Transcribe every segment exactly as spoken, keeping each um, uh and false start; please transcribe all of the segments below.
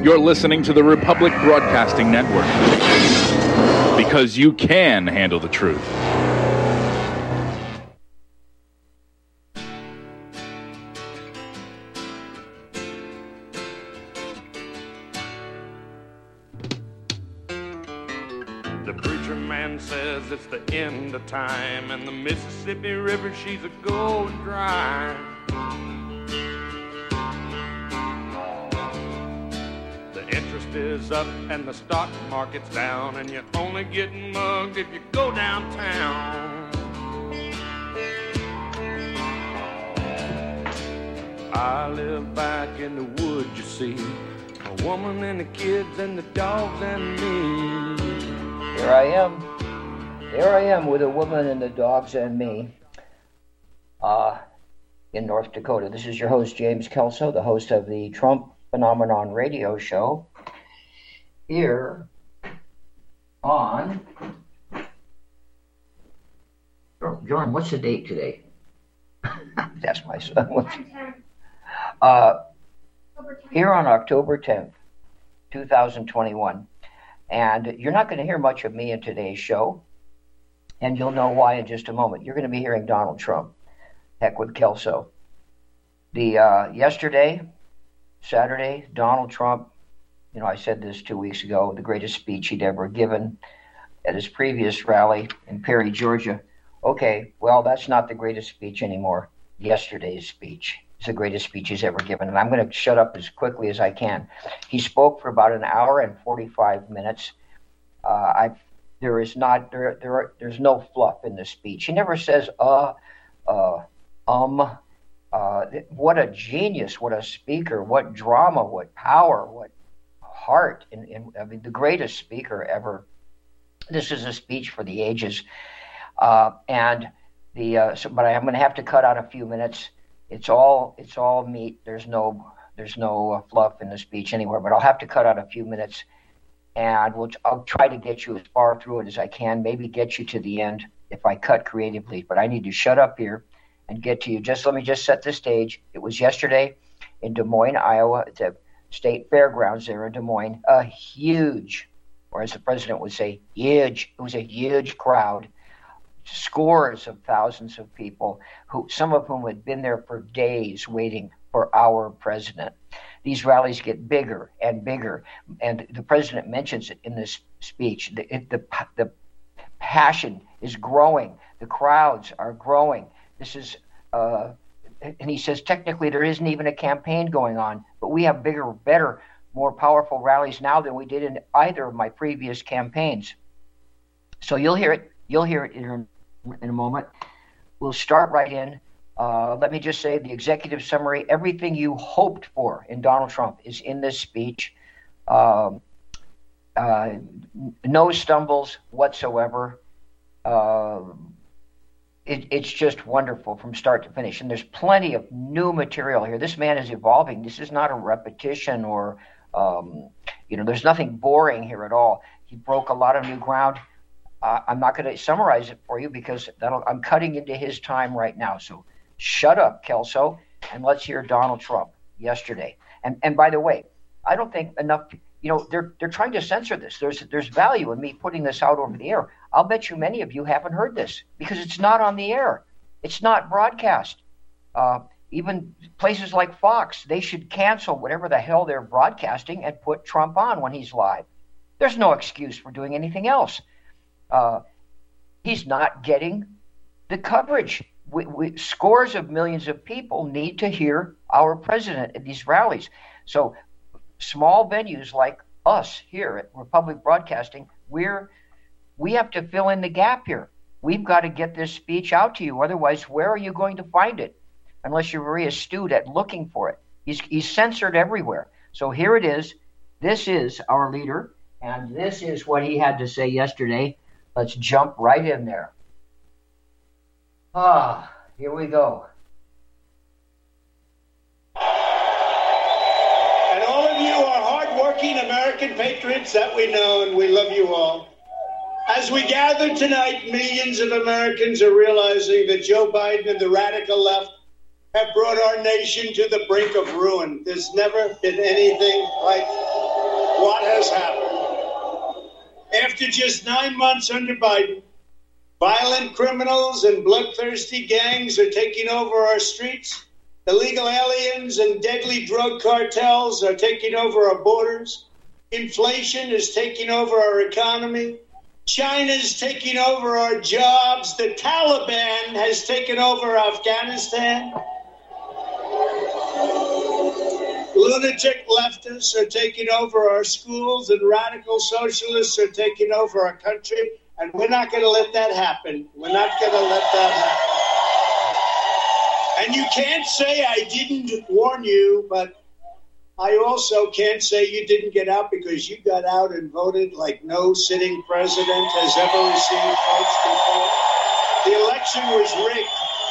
You're listening to the Republic Broadcasting Network, because you can handle the truth. The preacher man says it's the end of time, and the Mississippi River, she's a going dry. Interest is up and the stock market's down, and you're only getting mugged if you go downtown. I live back in the woods, you see, a woman and the kids and the dogs and me. Here I am. Here I am with a woman and the dogs and me. Uh, in North Dakota. This is your host, James Kelso, the host of the Trump Phenomenon radio show here on oh, John, what's the date today? That's my son. uh, here on October tenth, twenty twenty-one. And you're not going to hear much of me in today's show, and you'll know why in just a moment. You're going to be hearing Donald Trump. Heck with Kelso. The uh, yesterday Saturday, Donald Trump, you know, I said this two weeks ago, the greatest speech he'd ever given at his previous rally in Perry, Georgia. Okay, well, that's not the greatest speech anymore. Yesterday's speech is the greatest speech he's ever given. And I'm going to shut up as quickly as I can. He spoke for about an hour and forty-five minutes. Uh, I, there is not, there, there, are, there's no fluff in the speech. He never says, uh, uh, um, Uh, what a genius, what a speaker, what drama, what power, what heart. In, in, I mean, the greatest speaker ever. This is a speech for the ages. Uh, and the uh, so, but I'm going to have to cut out a few minutes. It's all it's all meat. There's no there's no uh, fluff in the speech anywhere. But I'll have to cut out a few minutes, and we'll I'll try to get you as far through it as I can. Maybe get you to the end if I cut creatively. But I need to shut up here and get to you. Just let me just set the stage. It was yesterday in Des Moines, Iowa, at the state fairgrounds there in Des Moines. A huge, or as the president would say, huge. It was a huge crowd. Scores of thousands of people, who some of whom had been there for days waiting for our president. These rallies get bigger and bigger, and the president mentions it in this speech. The, it, the, the passion is growing. The crowds are growing. This is, uh, and he says, technically there isn't even a campaign going on, but we have bigger, better, more powerful rallies now than we did in either of my previous campaigns. So you'll hear it. You'll hear it in, in a moment. We'll start right in. Uh, let me just say the executive summary. Everything you hoped for in Donald Trump is in this speech. Um, uh, no stumbles whatsoever. Uh, It, it's just wonderful from start to finish. And there's plenty of new material here. This man is evolving. This is not a repetition or, um, you know, there's nothing boring here at all. He broke a lot of new ground. Uh, I'm not going to summarize it for you because that'll, I'm cutting into his time right now. So shut up, Kelso, and let's hear Donald Trump yesterday. And and by the way, I don't think enough, you know, they're they're trying to censor this. There's there's value in me putting this out over the air. I'll bet you many of you haven't heard this because it's not on the air. It's not broadcast. Uh, even places like Fox, they should cancel whatever the hell they're broadcasting and put Trump on when he's live. There's no excuse for doing anything else. Uh, he's not getting the coverage. We, we, scores of millions of people need to hear our president at these rallies. So small venues like us here at Republic Broadcasting, we're we have to fill in the gap here. We've got to get this speech out to you. Otherwise, where are you going to find it? Unless you're very astute at looking for it. He's, he's censored everywhere. So here it is. This is our leader, and this is what he had to say yesterday. Let's jump right in there. Ah, here we go. And all of you are hardworking American patriots that we know, and we love you all. As we gather tonight, millions of Americans are realizing that Joe Biden and the radical left have brought our nation to the brink of ruin. There's never been anything like what has happened. After just nine months under Biden, violent criminals and bloodthirsty gangs are taking over our streets. Illegal aliens and deadly drug cartels are taking over our borders. Inflation is taking over our economy. China's taking over our jobs. The Taliban has taken over Afghanistan. Lunatic leftists are taking over our schools, and radical socialists are taking over our country. And we're not going to let that happen. We're not going to let that happen. And you can't say I didn't warn you, but I also can't say you didn't get out, because you got out and voted like no sitting president has ever received votes before. The election was rigged.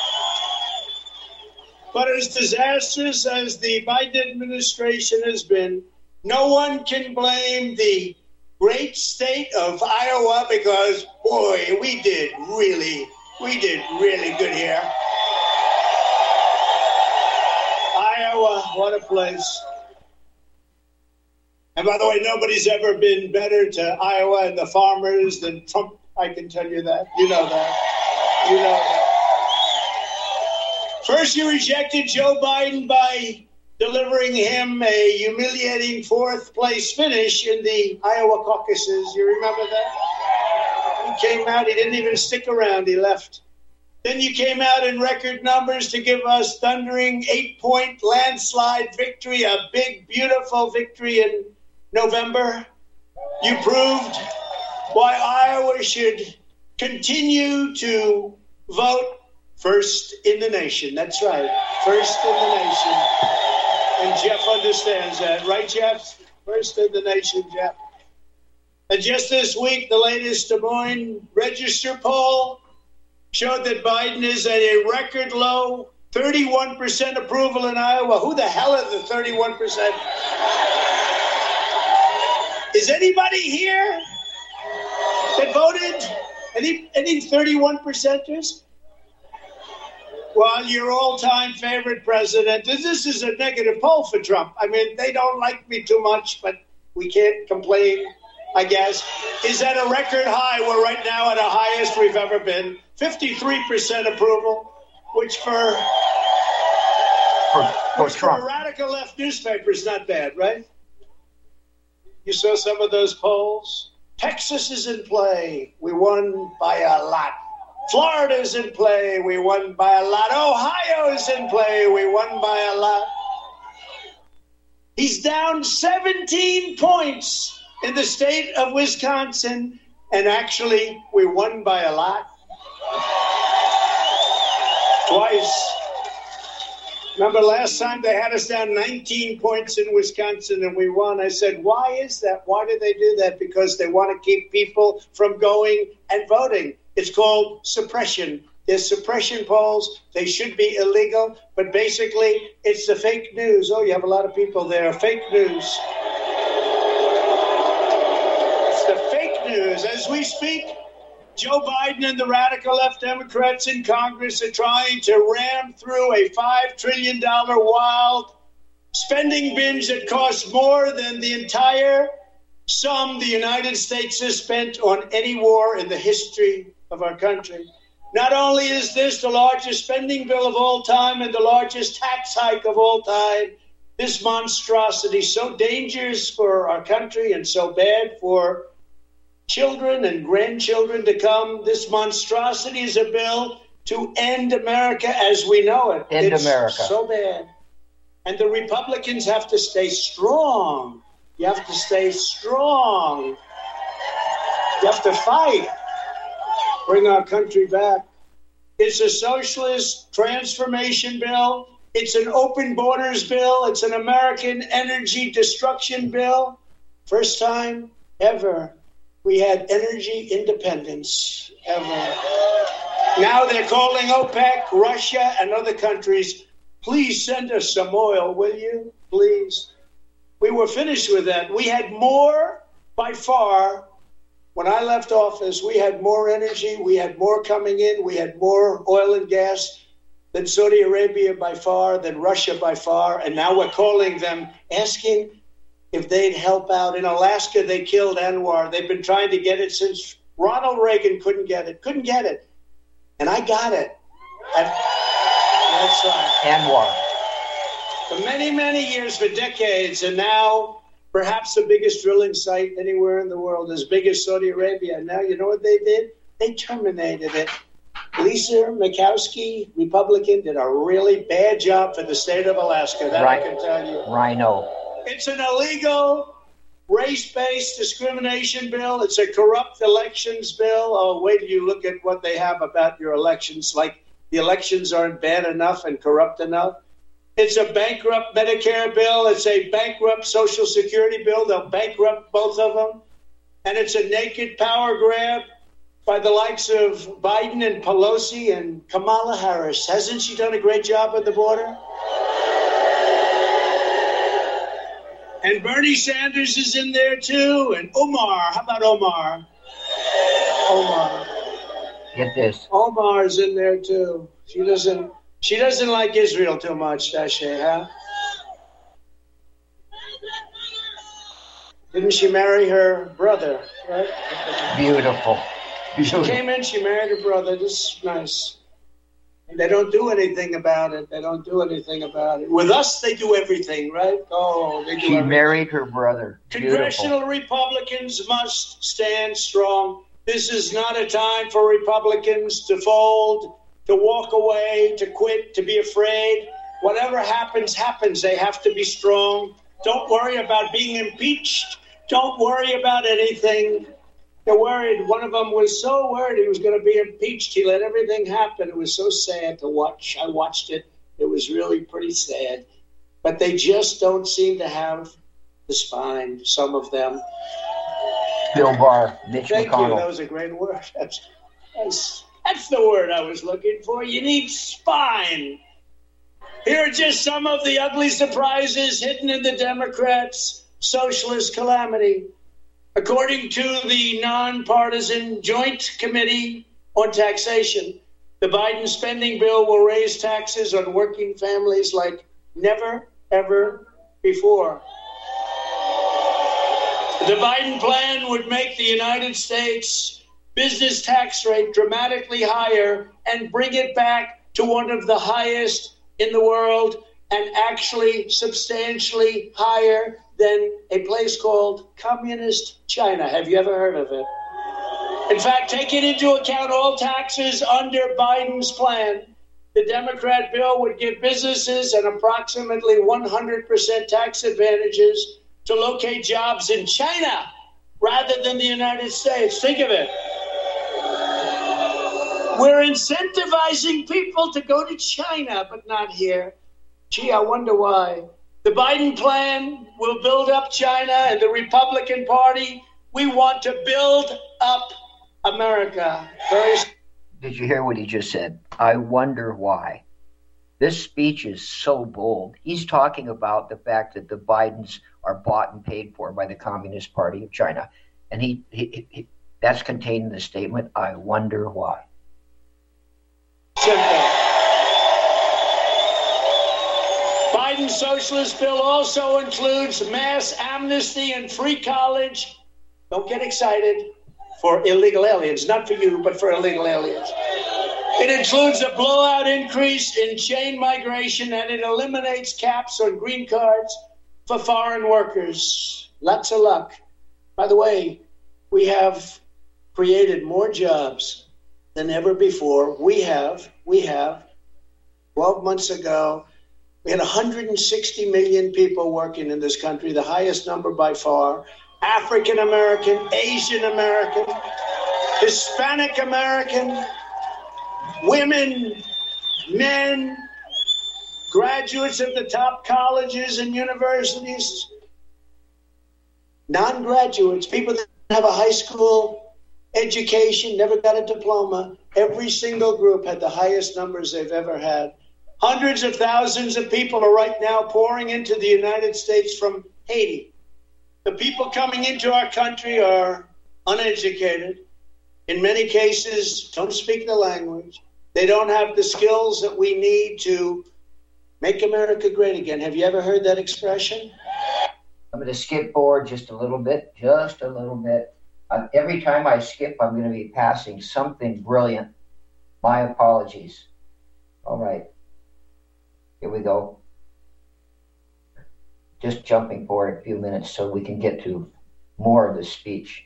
But as disastrous as the Biden administration has been, no one can blame the great state of Iowa, because, boy, we did really, we did really good here. Iowa, what a place. And by the way, nobody's ever been better to Iowa and the farmers than Trump. I can tell you that. You know that. You know that. First, you rejected Joe Biden by delivering him a humiliating fourth place finish in the Iowa caucuses. You remember that? He came out, he didn't even stick around, he left. Then you came out in record numbers to give us thundering eight-point landslide victory, a big, beautiful victory in November. You proved why Iowa should continue to vote first in the nation. That's right, first in the nation. And Jeff understands that. Right, Jeff? First in the nation, Jeff. And just this week, the latest Des Moines Register poll showed that Biden is at a record low thirty-one percent approval in Iowa. Who the hell are the thirty-one percent? Is anybody here that voted? Any, any thirty-one percenters? Well, your all-time favorite president. This is a negative poll for Trump. I mean, they don't like me too much, but we can't complain, I guess. Is at a record high. We're right now at the highest we've ever been. fifty-three percent approval, which for, for, for which Trump. for a radical left newspaper is not bad, right? You saw some of those polls? Texas is in play. We won by a lot. Florida's in play. We won by a lot. Ohio's in play. We won by a lot. He's down seventeen points in the state of Wisconsin, and actually, we won by a lot. Twice. Remember last time they had us down nineteen points in Wisconsin and we won. I said, why is that? Why do they do that? Because they want to keep people from going and voting. It's called suppression. There's suppression polls. They should be illegal. But basically, it's the fake news. Oh, you have a lot of people there. Fake news. It's the fake news. As we speak, Joe Biden and the radical left Democrats in Congress are trying to ram through a five trillion dollars wild spending binge that costs more than the entire sum the United States has spent on any war in the history of our country. Not only is this the largest spending bill of all time and the largest tax hike of all time, this monstrosity, so dangerous for our country and so bad for children and grandchildren to come, this monstrosity is a bill to end America as we know it. End it's America. So bad. And the Republicans have to stay strong. You have to stay strong. You have to fight. Bring our country back. It's a socialist transformation bill. It's an open borders bill. It's an American energy destruction bill. First time ever we had energy independence, ever. Now they're calling OPEC, Russia, and other countries. Please send us some oil, will you? Please. We were finished with that. We had more, by far, when I left office, we had more energy, we had more coming in, we had more oil and gas than Saudi Arabia by far, than Russia by far, and now we're calling them, asking if they'd help out. In Alaska, they killed Anwar. They've been trying to get it since Ronald Reagan couldn't get it, couldn't get it. And I got it. And that's right. Anwar. For many, many years, for decades, and now perhaps the biggest drilling site anywhere in the world, as big as Saudi Arabia. And now you know what they did? They terminated it. Lisa Murkowski, Republican, did a really bad job for the state of Alaska. That right. I can tell you. Rhino. It's an illegal race-based discrimination bill. It's a corrupt elections bill. Oh, wait till you look at what they have about your elections. Like the elections aren't bad enough and corrupt enough. It's a bankrupt Medicare bill. It's a bankrupt Social Security bill. They'll bankrupt both of them. And it's a naked power grab by the likes of Biden and Pelosi and Kamala Harris. Hasn't she done a great job at the border? And Bernie Sanders is in there too. And Omar. How about Omar? Omar. Get this. Omar's in there too. She doesn't she doesn't like Israel too much, does she, huh? Didn't she marry her brother, right? Beautiful. She came in, she married her brother. This is nice. And they don't do anything about it. They don't do anything about it. With us, they do everything, right? Oh, they do She everything. married her brother. Beautiful. Congressional Republicans must stand strong. This is not a time for Republicans to fold, to walk away, to quit, to be afraid. Whatever happens, happens. They have to be strong. Don't worry about being impeached. Don't worry about anything. They're worried. One of them was so worried he was going to be impeached. He let everything happen. It was so sad to watch. I watched it. It was really pretty sad. But they just don't seem to have the spine, some of them. Bill Barr, Mitch Thank McConnell. you. That was a great word. That's, that's, that's the word I was looking for. You need spine. Here are just some of the ugly surprises hidden in the Democrats' socialist calamity. According to the nonpartisan Joint Committee on Taxation, the Biden spending bill will raise taxes on working families like never, ever before. The Biden plan would make the United States business tax rate dramatically higher and bring it back to one of the highest in the world, and actually substantially higher than a place called Communist China. Have you ever heard of it? In fact, taking into account all taxes under Biden's plan, the Democrat bill would give businesses an approximately one hundred percent tax advantages to locate jobs in China rather than the United States. Think of it. We're incentivizing people to go to China, but not here. Gee, I wonder why. The Biden plan will build up China, and the Republican Party, we want to build up America. Very... Did you hear what he just said? I wonder why. This speech is so bold. He's talking about the fact that the Bidens are bought and paid for by the Communist Party of China. And he, he, he that's contained in the statement, I wonder why. Simple. Biden's socialist bill also includes mass amnesty and free college. Don't get excited. For illegal aliens. Not for you, but for illegal aliens. It includes a blowout increase in chain migration, and it eliminates caps on green cards for foreign workers. Lots of luck. By the way, we have created more jobs than ever before. We have, we have, twelve months ago, we had one hundred sixty million people working in this country, the highest number by far. African American, Asian American, Hispanic American, women, men, graduates of the top colleges and universities, non-graduates, people that have a high school education, never got a diploma. Every single group had the highest numbers they've ever had. Hundreds of thousands of people are right now pouring into the United States from Haiti. The people coming into our country are uneducated. In many cases, don't speak the language. They don't have the skills that we need to make America great again. Have you ever heard that expression? Let going to skip forward just a little bit, just a little bit. Uh, every time I skip, I'm going to be passing something brilliant. My apologies. All right. Here we go. Just jumping forward a few minutes so we can get to more of the speech.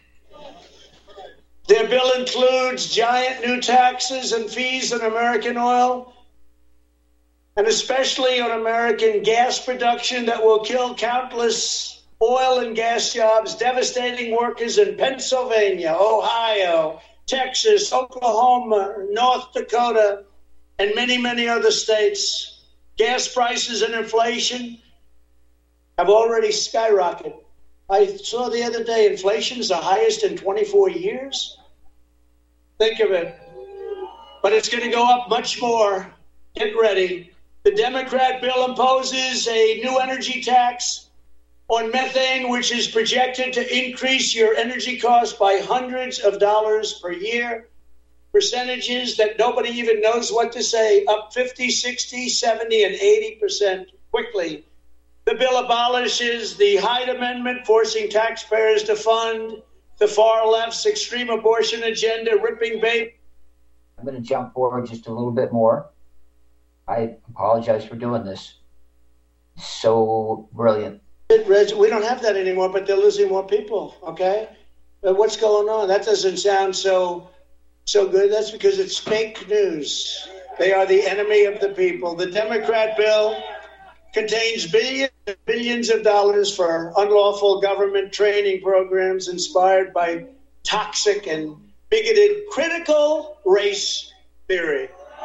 Their bill includes giant new taxes and fees on American oil, and especially on American gas production that will kill countless oil and gas jobs, devastating workers in Pennsylvania, Ohio, Texas, Oklahoma, North Dakota, and many, many other states. Gas prices and inflation have already skyrocketed. I saw the other day inflation is the highest in twenty-four years. Think of it. But it's going to go up much more. Get ready. The Democrat bill imposes a new energy tax on methane, which is projected to increase your energy costs by hundreds of dollars per year. Percentages that nobody even knows what to say, up fifty, sixty, seventy, and eighty percent quickly. The bill abolishes the Hyde Amendment, forcing taxpayers to fund the far left's extreme abortion agenda, ripping baby. I'm going to jump forward just a little bit more. I apologize for doing this. So brilliant. We don't have that anymore, but they're losing more people, okay? But what's going on? That doesn't sound so so good. That's because it's fake news. They are the enemy of the people. The Democrat bill contains billions and billions of dollars for unlawful government training programs inspired by toxic and bigoted critical race theory.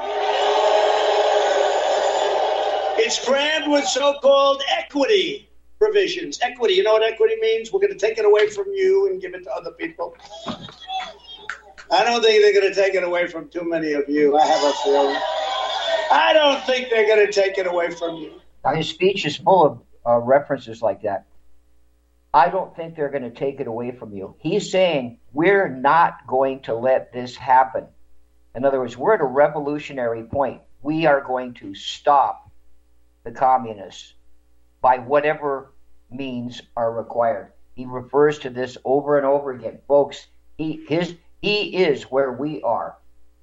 It's crammed with so-called equity provisions. Equity, you know what equity means? We're going to take it away from you and give it to other people. I don't think they're going to take it away from too many of you. I have a feeling. I don't think they're going to take it away from you. Now, his speech is full of uh, references like that. I don't think they're going to take it away from you. He's saying we're not going to let this happen. In other words, we're at a revolutionary point. We are going to stop the communists by whatever means are required. He refers to this over and over again. Folks, he, his, he is where we are.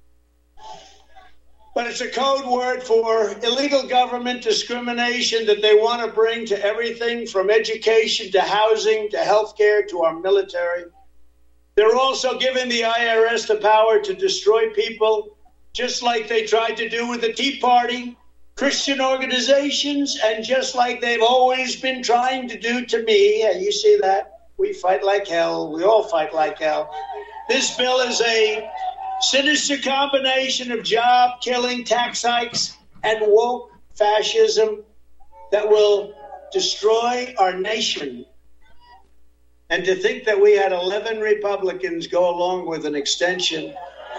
But it's a code word for illegal government discrimination that they want to bring to everything from education to housing to healthcare to our military. They're also giving the I R S the power to destroy people, just like they tried to do with the Tea Party, Christian organizations, and just like they've always been trying to do to me. Yeah, you see that? We fight like hell. We all fight like hell. This bill is a sinister combination of job-killing tax hikes and woke fascism that will destroy our nation. And to think that we had eleven Republicans go along with an extension.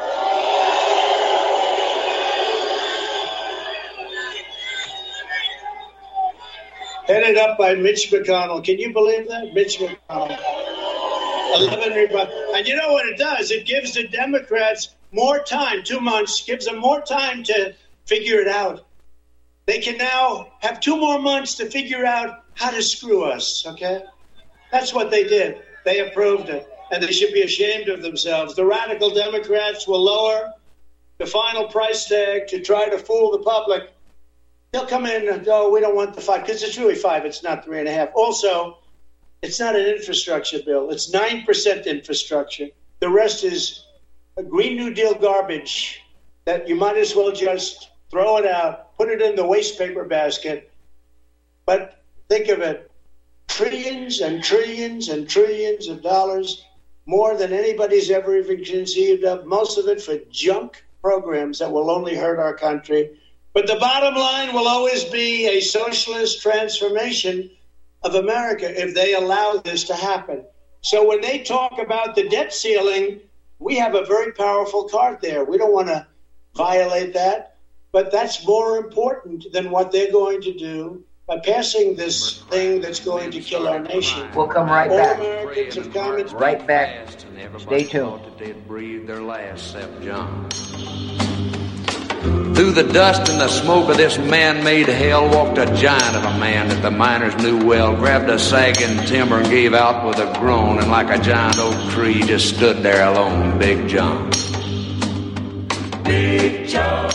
Headed up by Mitch McConnell. Can you believe that? Mitch McConnell. eleven Republicans. And you know what it does? It gives the Democrats more time, two months, gives them more time to figure it out. They can now have two more months to figure out how to screw us, okay? That's what they did. They approved it, and they should be ashamed of themselves. The radical Democrats will lower the final price tag to try to fool the public. They'll come in and, oh, we don't want the five, because it's really five. It's not three and a half. Also, it's not an infrastructure bill. It's nine percent infrastructure. The rest is a Green New Deal garbage that you might as well just throw it out, put it in the waste paper basket. But think of it, trillions and trillions and trillions of dollars, more than anybody's ever even conceived of, most of it for junk programs that will only hurt our country. But the bottom line will always be a socialist transformation of America if they allow this to happen. So when they talk about the debt ceiling, we have a very powerful card there. We don't want to violate that, but that's more important than what they're going to do by passing this thing that's going to kill our nation. We'll come right All back. Americans have come Right back. Stay tuned. They'd breathe their last, except John. Through the dust and the smoke of this man-made hell walked a giant of a man that the miners knew well, grabbed a sagging timber and gave out with a groan, and like a giant oak tree just stood there alone, Big John. Big John.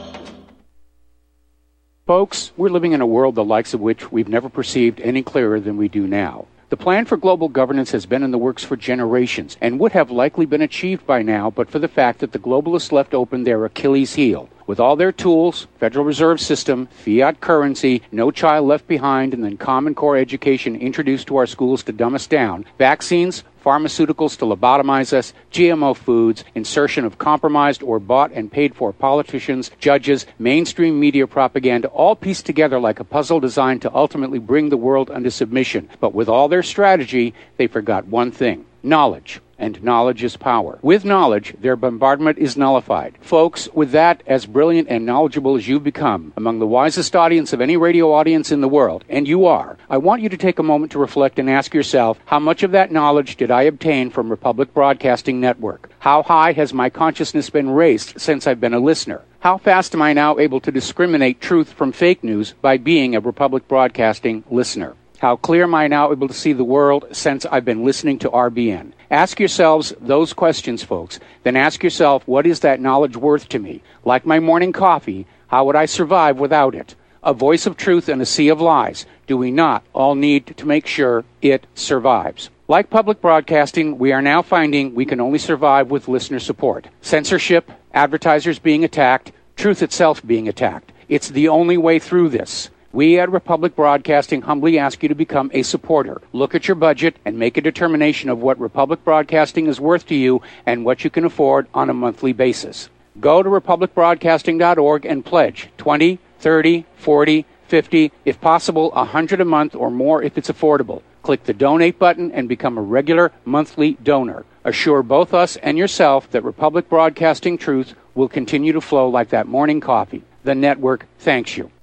Folks, we're living in a world the likes of which we've never perceived any clearer than we do now. The plan for global governance has been in the works for generations and would have likely been achieved by now but for the fact that the globalists left open their Achilles heel. With all their tools, Federal Reserve System, fiat currency, no child left behind, and then Common Core education introduced to our schools to dumb us down, vaccines, pharmaceuticals to lobotomize us, G M O foods, insertion of compromised or bought and paid for politicians, judges, mainstream media propaganda, all pieced together like a puzzle designed to ultimately bring the world under submission. But with all their strategy, they forgot one thing: knowledge. And knowledge is power. With knowledge, their bombardment is nullified. Folks, with that, as brilliant and knowledgeable as you've become, among the wisest audience of any radio audience in the world, and you are, I want you to take a moment to reflect and ask yourself, how much of that knowledge did I obtain from Republic Broadcasting Network? How high has my consciousness been raised since I've been a listener? How fast am I now able to discriminate truth from fake news by being a Republic Broadcasting listener? How clear am I now able to see the world since I've been listening to R B N? Ask yourselves those questions, folks. Then ask yourself, what is that knowledge worth to me? Like my morning coffee, how would I survive without it? A voice of truth in a sea of lies. Do we not all need to make sure it survives? Like public broadcasting, we are now finding we can only survive with listener support. Censorship, advertisers being attacked, truth itself being attacked. It's the only way through this. We at Republic Broadcasting humbly ask you to become a supporter. Look at your budget and make a determination of what Republic Broadcasting is worth to you and what you can afford on a monthly basis. Go to republic broadcasting dot org and pledge twenty, thirty, forty, fifty, if possible one hundred a month or more if it's affordable. Click the donate button and become a regular monthly donor. Assure both us and yourself that Republic Broadcasting truth will continue to flow like that morning coffee. The network thanks you.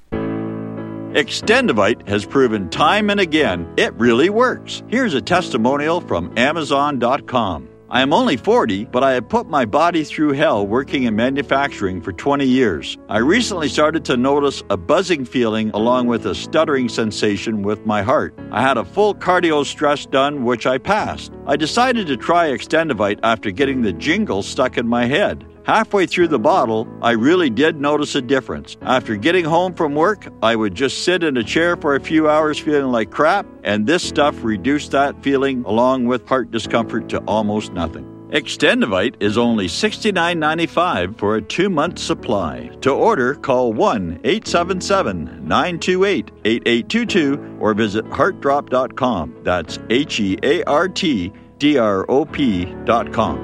Extendivite has proven time and again it really works. Here's a testimonial from Amazon dot com. I am only forty, but I have put my body through hell working in manufacturing for twenty years. I recently started to notice a buzzing feeling along with a stuttering sensation with my heart. I had a full cardio stress done, which I passed. I decided to try Extendivite after getting the jingle stuck in my head. Halfway through the bottle, I really did notice a difference. After getting home from work, I would just sit in a chair for a few hours feeling like crap, and this stuff reduced that feeling along with heart discomfort to almost nothing. Extendivite is only sixty-nine ninety-five for a two-month supply. To order, call one eight seven seven, nine two eight, eight eight two two or visit heart drop dot com. That's H E A R T D R O P dot com.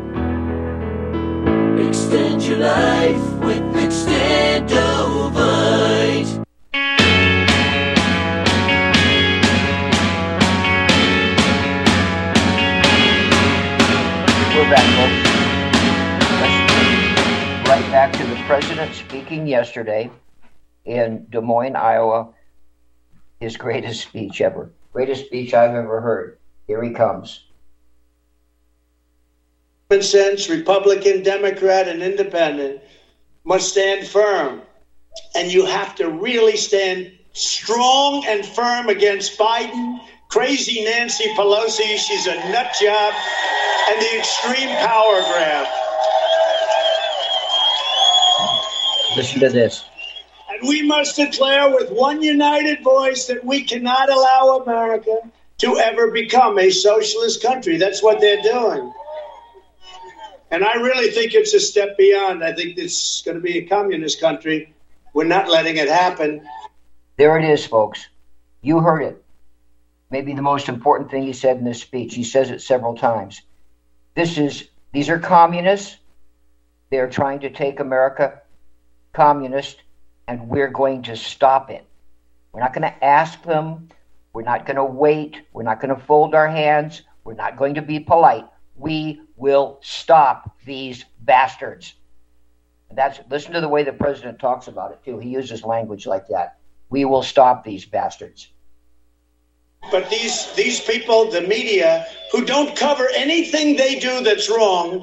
Extend your life with Extendivite. We're back, folks. Let's right back to the president speaking yesterday in Des Moines, Iowa. His greatest speech ever. Greatest speech I've ever heard. Here he comes. Common sense, Republican, Democrat, and Independent must stand firm. And you have to really stand strong and firm against Biden, crazy Nancy Pelosi, she's a nut job, and the extreme power grab. Listen to this. And we must declare with one united voice that we cannot allow America to ever become a socialist country. That's what they're doing. And I really think it's a step beyond. I think it's going to be a communist country. We're not letting it happen. There it is, folks. You heard it. Maybe the most important thing he said in this speech. He says it several times. This is, these are communists. They're trying to take America communist, and we're going to stop it. We're not going to ask them. We're not going to wait. We're not going to fold our hands. We're not going to be polite. We will stop these bastards. And that's, listen to the way the president talks about it, too. He uses language like that. We will stop these bastards. But these, these people, the media, who don't cover anything they do that's wrong,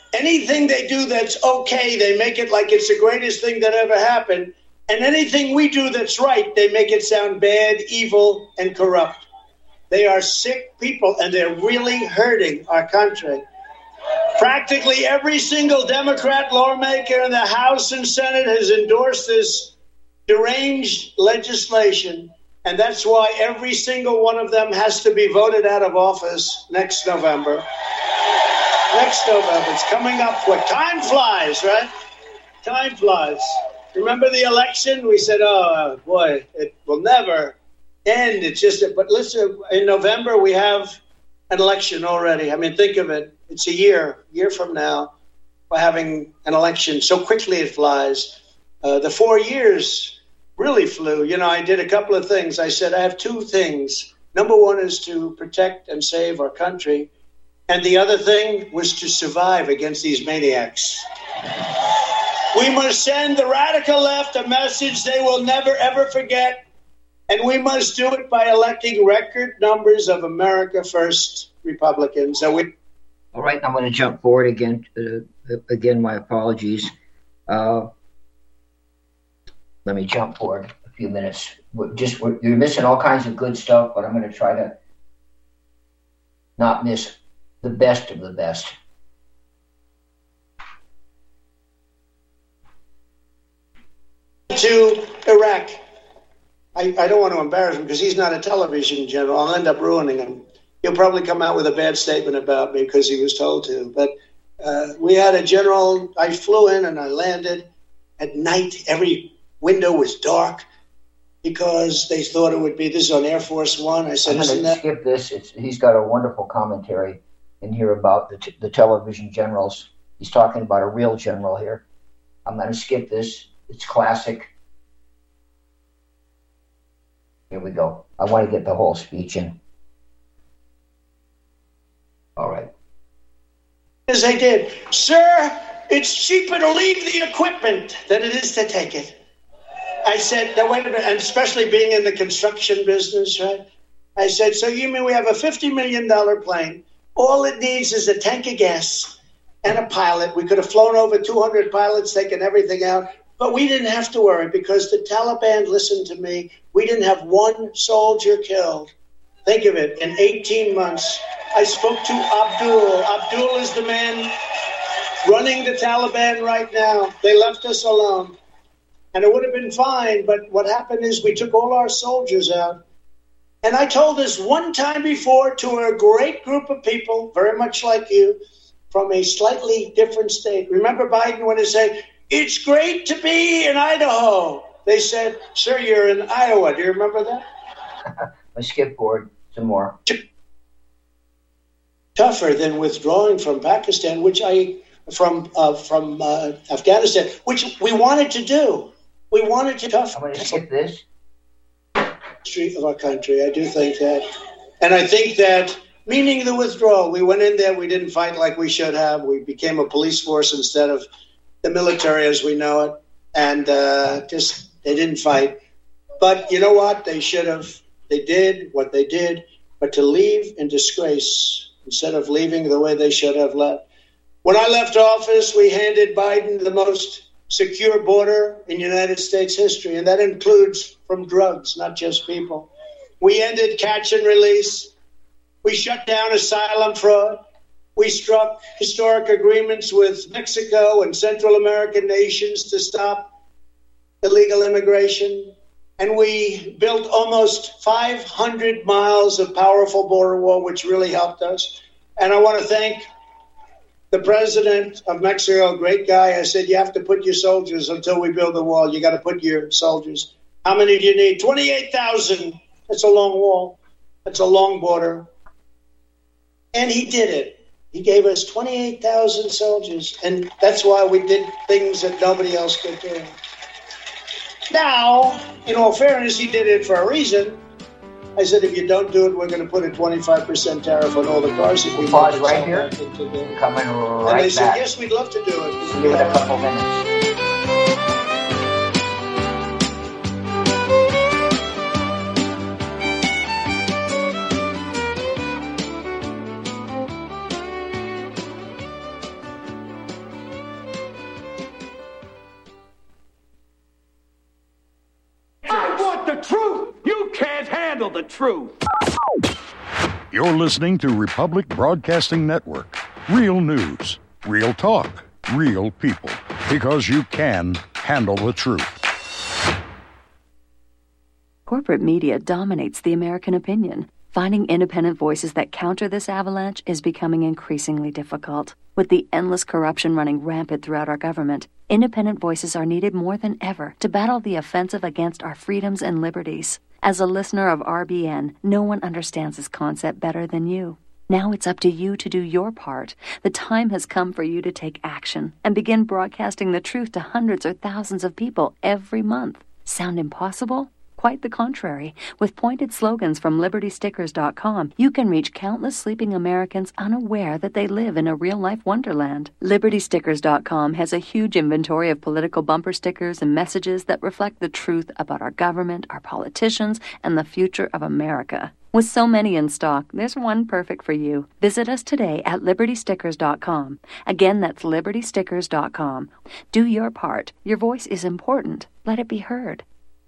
anything they do that's okay, they make it like it's the greatest thing that ever happened. And anything we do that's right, they make it sound bad, evil, and corrupt. They are sick people, and they're really hurting our country. Practically every single Democrat lawmaker in the House and Senate has endorsed this deranged legislation, and that's why every single one of them has to be voted out of office next November. Next November. It's coming up quick. Time flies, right? Time flies. Remember the election? We said, oh, boy, it will never end. It's just, a, but listen, in November, we have an election already. I mean, think of it. It's a year, a year from now, we're having an election. So quickly it flies. Uh, the four years really flew. You know, I did a couple of things. I said, I have two things. Number one is to protect and save our country. And the other thing was to survive against these maniacs. We must send the radical left a message they will never, ever forget. And we must do it by electing record numbers of America First Republicans. So we. All right, I'm going to jump forward again. Uh, again, my apologies. Uh, let me jump forward a few minutes. We're just we're, you're missing all kinds of good stuff, but I'm going to try to not miss the best of the best. To Iraq. I, I don't want to embarrass him because he's not a television general. I'll end up ruining him. He'll probably come out with a bad statement about me because he was told to. But uh, we had a general. I flew in and I landed at night. Every window was dark because they thought it would be. This is on Air Force One. I said, I'm "Isn't that?" Skip this. It's, he's got a wonderful commentary in here about the, t- the television generals. He's talking about a real general here. I'm going to skip this. It's classic. Here we go. I want to get the whole speech in. All right. As they did. Sir, it's cheaper to leave the equipment than it is to take it. I said, now wait a minute, and especially being in the construction business, right? I said, so you mean we have a fifty million dollars plane? All it needs is a tank of gas and a pilot. We could have flown over two hundred pilots, taken everything out. But we didn't have to worry because the Taliban listened to me. We didn't have one soldier killed. Think of it, in eighteen months. I spoke to Abdul. Abdul is the man running the Taliban right now. They left us alone. And it would have been fine, but what happened is we took all our soldiers out. And I told this one time before to a great group of people, very much like you, from a slightly different state. Remember Biden when he said, it's great to be in Idaho. They said, sir, you're in Iowa. Do you remember that? Let's skip forward some more. Tougher than withdrawing from Pakistan, which I, from uh, from uh, Afghanistan, which we wanted to do. We wanted to tough. I'm going to skip this. History of our country. I do think that. And I think that, meaning the withdrawal, we went in there, we didn't fight like we should have. We became a police force instead of the military as we know it, and uh, just they didn't fight. But you know what? They should have. They did what they did. But to leave in disgrace instead of leaving the way they should have left. When I left office, we handed Biden the most secure border in United States history, and that includes from drugs, not just people. We ended catch and release. We shut down asylum fraud. We struck historic agreements with Mexico and Central American nations to stop illegal immigration. And we built almost five hundred miles of powerful border wall, which really helped us. And I want to thank the president of Mexico, a great guy. I said, you have to put your soldiers until we build the wall. You got to put your soldiers. How many do you need? twenty-eight thousand. That's a long wall. That's a long border. And he did it. He gave us twenty-eight thousand soldiers, and that's why we did things that nobody else could do. Now, in all fairness, he did it for a reason. I said, if you don't do it, we're going to put a twenty-five percent tariff on all the cars. If we pause right here. Coming right and they said, back. yes, we'd love to do it. Give it a couple minutes. truth. You can't handle the truth. You're listening to Republic Broadcasting Network. Real news, real talk, real people. Because you can handle the truth. Corporate media dominates the American opinion. Finding independent voices that counter this avalanche is becoming increasingly difficult. With the endless corruption running rampant throughout our government, independent voices are needed more than ever to battle the offensive against our freedoms and liberties. As a listener of R B N, no one understands this concept better than you. Now it's up to you to do your part. The time has come for you to take action and begin broadcasting the truth to hundreds or thousands of people every month. Sound impossible? Quite the contrary. With pointed slogans from Liberty Stickers dot com, you can reach countless sleeping Americans unaware that they live in a real-life wonderland. Liberty Stickers dot com has a huge inventory of political bumper stickers and messages that reflect the truth about our government, our politicians, and the future of America. With so many in stock, there's one perfect for you. Visit us today at Liberty Stickers dot com. Again, that's Liberty Stickers dot com. Do your part. Your voice is important. Let it be heard.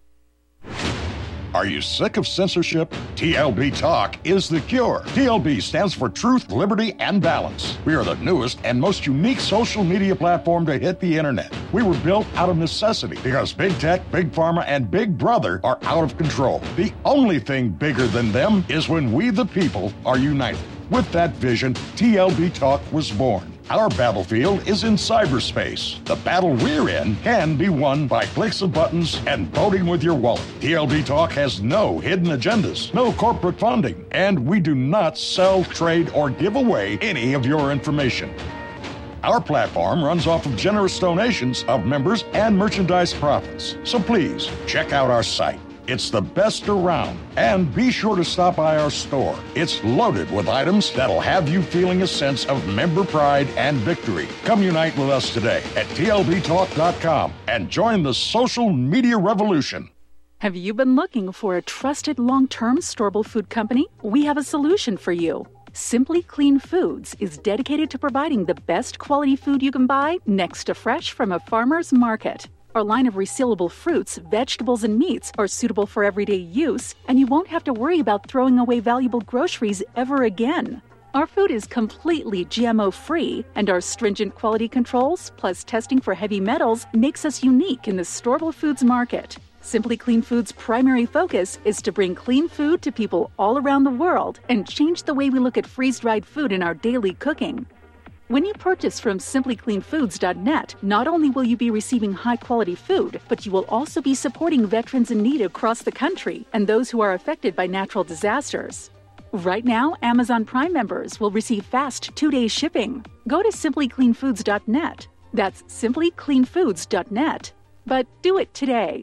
Are you sick of censorship? T L B Talk is the cure. T L B stands for Truth, Liberty, and Balance. We are the newest and most unique social media platform to hit the internet. We were built out of necessity because Big Tech, Big Pharma, and Big Brother are out of control. The only thing bigger than them is when we, the people, are united. With that vision, T L B Talk was born. Our battlefield is in cyberspace. The battle we're in can be won by clicks of buttons and voting with your wallet. T L B Talk has no hidden agendas, no corporate funding, and we do not sell, trade, or give away any of your information. Our platform runs off of generous donations of members and merchandise profits. So please, check out our site. It's the best around. And be sure to stop by our store. It's loaded with items that'll have you feeling a sense of member pride and victory. Come unite with us today at T L B talk dot com and join the social media revolution. Have you been looking for a trusted long-term storable food company? We have a solution for you. Simply Clean Foods is dedicated to providing the best quality food you can buy next to fresh from a farmer's market. Our line of resealable fruits, vegetables, and meats are suitable for everyday use, and you won't have to worry about throwing away valuable groceries ever again. Our food is completely G M O-free, and our stringent quality controls, plus testing for heavy metals, makes us unique in the storable foods market. Simply Clean Foods' primary focus is to bring clean food to people all around the world and change the way we look at freeze-dried food in our daily cooking. When you purchase from Simply Clean Foods dot net, not only will you be receiving high-quality food, but you will also be supporting veterans in need across the country and those who are affected by natural disasters. Right now, Amazon Prime members will receive fast two-day shipping. Go to Simply Clean Foods dot net. That's Simply Clean Foods dot net. But do it today.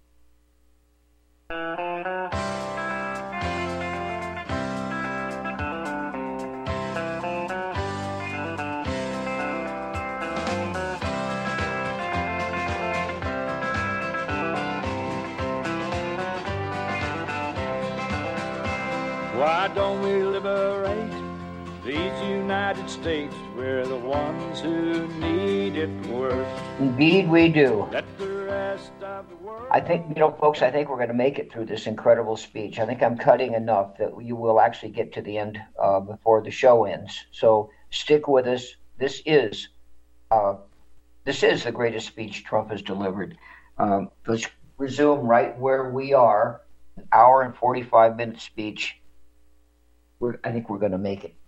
Why don't we liberate these United States? We're the ones who need it worst. Indeed we do. Let the rest of the world... I think, you know, folks, I think we're going to make it through this incredible speech. I think I'm cutting enough that you will actually get to the end uh, before the show ends. So stick with us. This is, uh, this is the greatest speech Trump has delivered. Um, let's resume right where we are. An hour and forty-five minute speech. We're, I think we're going to make it.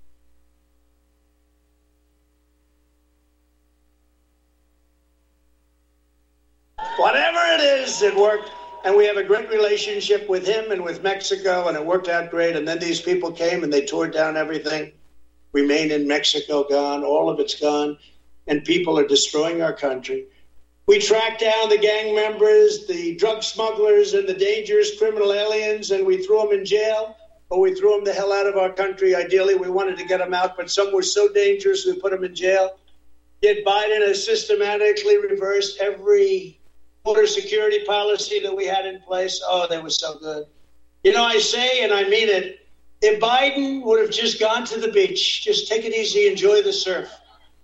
Whatever it is, it worked. And we have a great relationship with him and with Mexico, and it worked out great. And then these people came and they tore down everything. Remain in Mexico gone. All of it's gone. And people are destroying our country. We tracked down the gang members, the drug smugglers, and the dangerous criminal aliens, and we threw them in jail. Or we threw them the hell out of our country. Ideally, we wanted to get them out, but some were so dangerous we put them in jail. Yet Biden has systematically reversed every border security policy that we had in place. Oh, they were so good. You know, I say, and I mean it, if Biden would have just gone to the beach, just take it easy, enjoy the surf,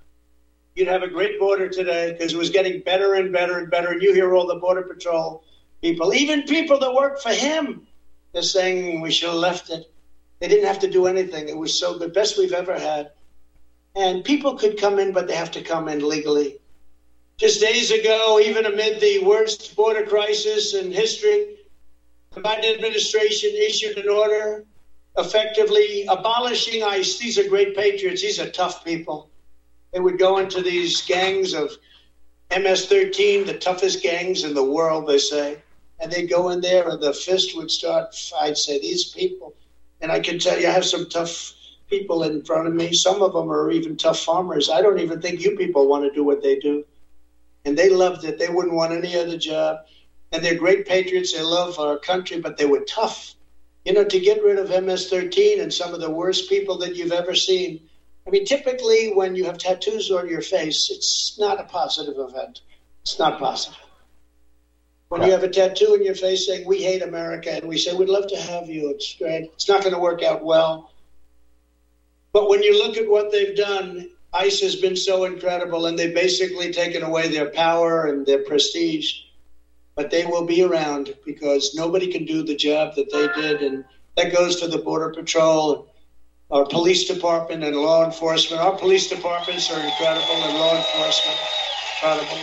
you'd have a great border today because it was getting better and better and better. And you hear all the Border Patrol people, even people that work for him, they're saying we should have left it. They didn't have to do anything. It was so good, best we've ever had. And people could come in, but they have to come in legally. Just days ago, even amid the worst border crisis in history, the Biden administration issued an order effectively abolishing ICE. These are great patriots. These are tough people. They would go into these gangs of M S thirteen, the toughest gangs in the world, they say. And they'd go in there and the fist would start. I'd say, these people. And I can tell you, I have some tough people in front of me. Some of them are even tough farmers. I don't even think you people want to do what they do. And they loved it. They wouldn't want any other job. And they're great patriots. They love our country, but they were tough. You know, to get rid of M S thirteen and some of the worst people that you've ever seen. I mean, typically when you have tattoos on your face, it's not a positive event. It's not positive. When you have a tattoo in your face saying, we hate America, and we say, we'd love to have you, it's great. It's not going to work out well. But when you look at what they've done, ICE has been so incredible, and they've basically taken away their power and their prestige. But they will be around because nobody can do the job that they did. And that goes for the Border Patrol, our police department, and law enforcement. Our police departments are incredible, and law enforcement, incredible.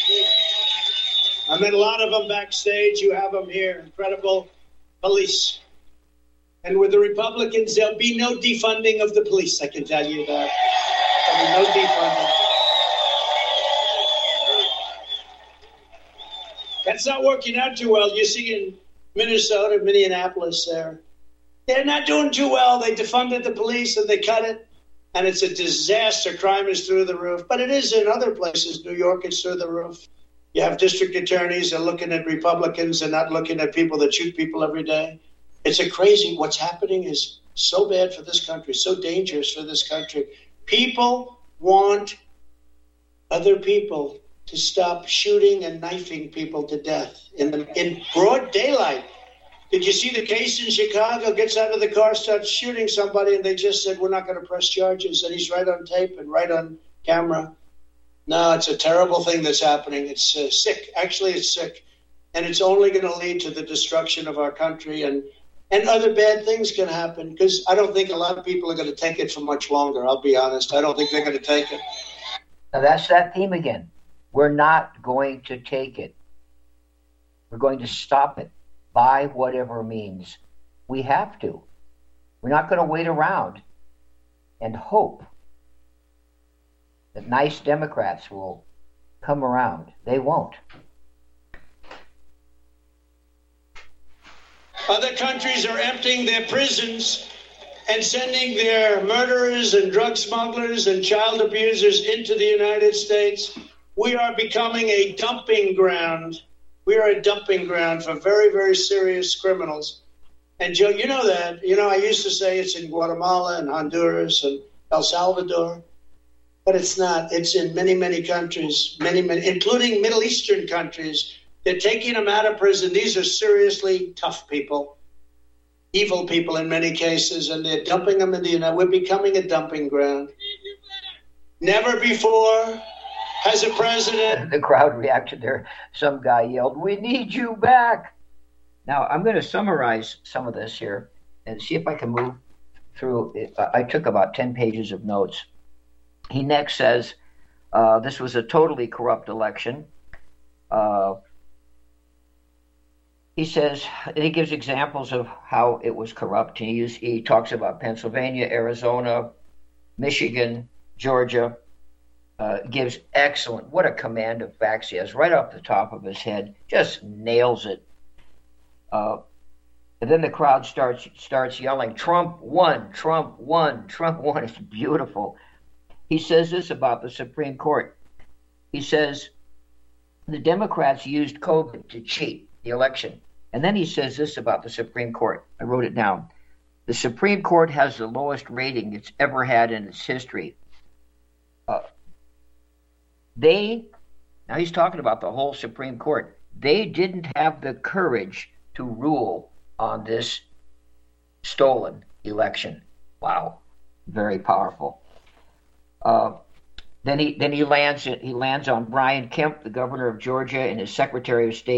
I met a lot of them backstage. You have them here. Incredible police. And with the Republicans, there'll be no defunding of the police, I can tell you that. There'll be no defunding. That's not working out too well. You see in Minnesota, Minneapolis there. They're not doing too well. They defunded the police and they cut it. And it's a disaster. Crime is through the roof. But it is in other places. New York, it's through the roof. You have district attorneys that are looking at Republicans and not looking at people that shoot people every day. It's a crazy, what's happening is so bad for this country, so dangerous for this country. People want other people to stop shooting and knifing people to death in the, in broad daylight. Did you see the case in Chicago? Gets out of the car, starts shooting somebody, and they just said, we're not going to press charges. And he's right on tape and right on camera. No, it's a terrible thing that's happening. It's uh, sick. Actually, it's sick. And it's only going to lead to the destruction of our country. And, and other bad things can happen because I don't think a lot of people are going to take it for much longer. I'll be honest. I don't think they're going to take it. Now, that's that theme again. We're not going to take it. We're going to stop it by whatever means. We have to. We're not going to wait around and hope that nice Democrats will come around. They won't. Other countries are emptying their prisons and sending their murderers and drug smugglers and child abusers into the United States. We are becoming a dumping ground. We are a dumping ground for very, very serious criminals. And Joe, you know that. You know, I used to say it's in Guatemala and Honduras and El Salvador. But it's not. It's in many, many countries, many, many, including Middle Eastern countries. They're taking them out of prison. These are seriously tough people, evil people in many cases, and they're dumping them in the United. We're becoming a dumping ground. Never before has a president. The crowd reacted there. Some guy yelled, "We need you back." Now, I'm going to summarize some of this here and see if I can move through it. I took about ten pages of notes. He next says, uh, this was a totally corrupt election. Uh, he says, and he gives examples of how it was corrupt. He, used, he talks about Pennsylvania, Arizona, Michigan, Georgia. Uh, gives excellent, what a command of facts he has right off the top of his head. Just nails it. Uh, and then the crowd starts starts yelling, Trump won, Trump won, Trump won. It's beautiful. He says this about the Supreme Court. He says the Democrats used COVID to cheat the election. And then he says this about the Supreme Court. I wrote it down. The Supreme Court has the lowest rating it's ever had in its history. Uh, they, now he's talking about the whole Supreme Court. They didn't have the courage to rule on this stolen election. Wow, very powerful. Uh, then he then he lands he lands on Brian Kemp, the governor of Georgia, and his Secretary of State